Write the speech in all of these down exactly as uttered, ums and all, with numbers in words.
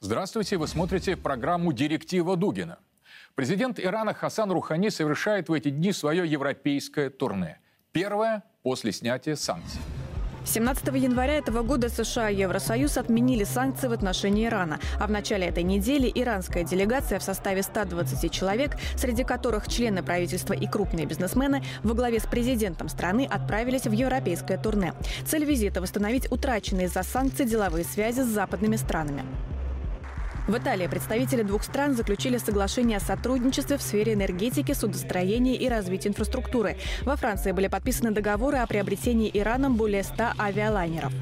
Здравствуйте, вы смотрите программу «Директива Дугина». Президент Ирана Хасан Рухани совершает в эти дни свое европейское турне. Первое после снятия санкций. семнадцатого января этого года США и Евросоюз отменили санкции в отношении Ирана. А в начале этой недели иранская делегация в составе ста двадцати человек, среди которых члены правительства и крупные бизнесмены, во главе с президентом страны отправились в европейское турне. Цель визита – восстановить утраченные из-за санкций деловые связи с западными странами. В Италии представители двух стран заключили соглашение о сотрудничестве в сфере энергетики, судостроения и развития инфраструктуры. Во Франции были подписаны договоры о приобретении Ираном более ста авиалайнеров.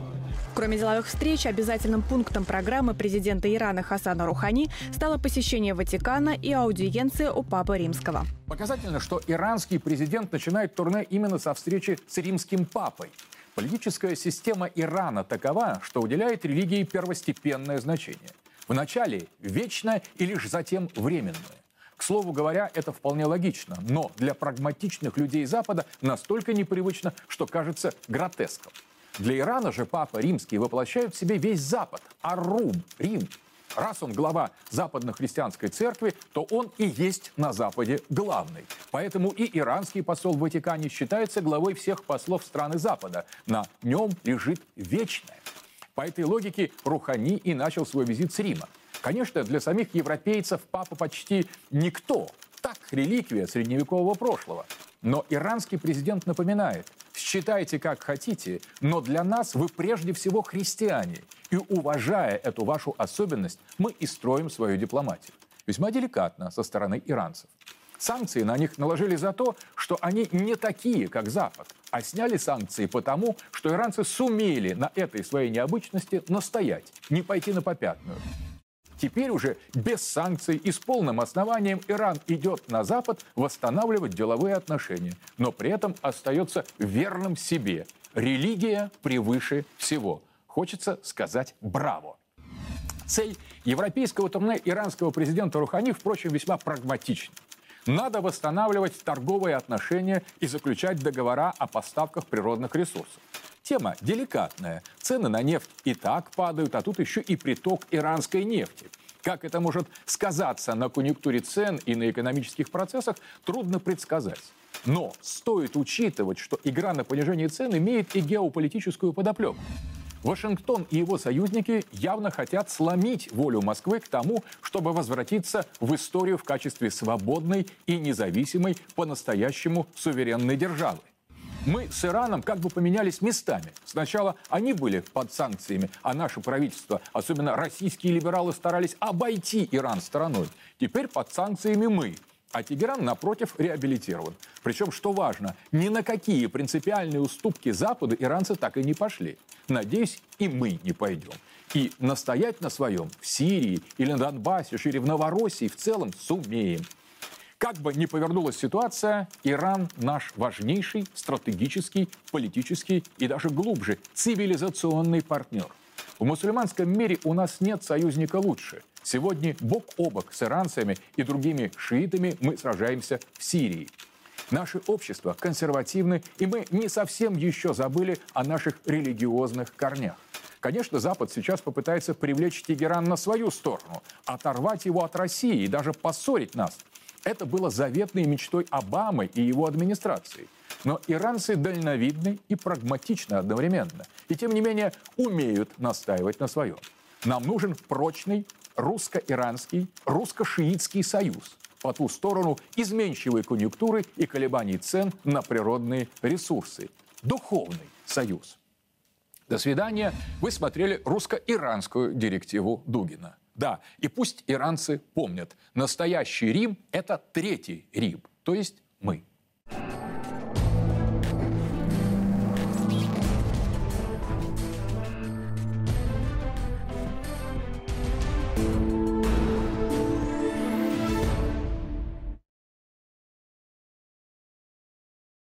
Кроме деловых встреч, обязательным пунктом программы президента Ирана Хасана Рухани стало посещение Ватикана и аудиенция у Папы Римского. Показательно, что иранский президент начинает турне именно со встречи с римским папой. Политическая система Ирана такова, что уделяет религии первостепенное значение. Вначале вечное и лишь затем временное. К слову говоря, это вполне логично, но для прагматичных людей Запада настолько непривычно, что кажется гротеском. Для Ирана же Папа Римский воплощает в себе весь Запад, Ар-Рум, Рим. Раз он глава западно-христианской церкви, то он и есть на Западе главный. Поэтому и иранский посол в Ватикане считается главой всех послов страны Запада. На нем лежит вечное. По этой логике Рухани и начал свой визит с Рима. Конечно, для самих европейцев папа почти никто. Так, реликвия средневекового прошлого. Но иранский президент напоминает: считайте как хотите, но для нас вы прежде всего христиане. И уважая эту вашу особенность, мы и строим свою дипломатию. Весьма деликатно со стороны иранцев. Санкции на них наложили за то, что они не такие, как Запад, а сняли санкции потому, что иранцы сумели на этой своей необычности настоять, не пойти на попятную. Теперь уже без санкций и с полным основанием Иран идет на Запад восстанавливать деловые отношения, но при этом остается верным себе. Религия превыше всего. Хочется сказать браво. Цель европейского турне иранского президента Рухани, впрочем, весьма прагматична. Надо восстанавливать торговые отношения и заключать договора о поставках природных ресурсов. Тема деликатная. Цены на нефть и так падают, а тут еще и приток иранской нефти. Как это может сказаться на конъюнктуре цен и на экономических процессах, трудно предсказать. Но стоит учитывать, что игра на понижение цен имеет и геополитическую подоплеку. Вашингтон и его союзники явно хотят сломить волю Москвы к тому, чтобы возвратиться в историю в качестве свободной и независимой по-настоящему суверенной державы. Мы с Ираном как бы поменялись местами. Сначала они были под санкциями, а наше правительство, особенно российские либералы, старались обойти Иран стороной. Теперь под санкциями мы. А Тегеран, напротив, реабилитирован. Причем, что важно, ни на какие принципиальные уступки Западу иранцы так и не пошли. Надеюсь, и мы не пойдем. И настоять на своем в Сирии или на Донбассе, шире в Новороссии в целом сумеем. Как бы ни повернулась ситуация, Иран наш важнейший стратегический, политический и даже глубже цивилизационный партнер. В мусульманском мире у нас нет союзника лучше. Сегодня бок о бок с иранцами и другими шиитами мы сражаемся в Сирии. Наше общество консервативны, и мы не совсем еще забыли о наших религиозных корнях. Конечно, Запад сейчас попытается привлечь Тегеран на свою сторону, оторвать его от России и даже поссорить нас. Это было заветной мечтой Обамы и его администрации. Но иранцы дальновидны и прагматичны одновременно. И тем не менее умеют настаивать на своем. Нам нужен прочный русско-иранский, русско-шиитский союз по ту сторону изменчивой конъюнктуры и колебаний цен на природные ресурсы. Духовный союз. До свидания. Вы смотрели русско-иранскую директиву Дугина. Да, и пусть иранцы помнят, настоящий Рим – это третий Рим, то есть мы.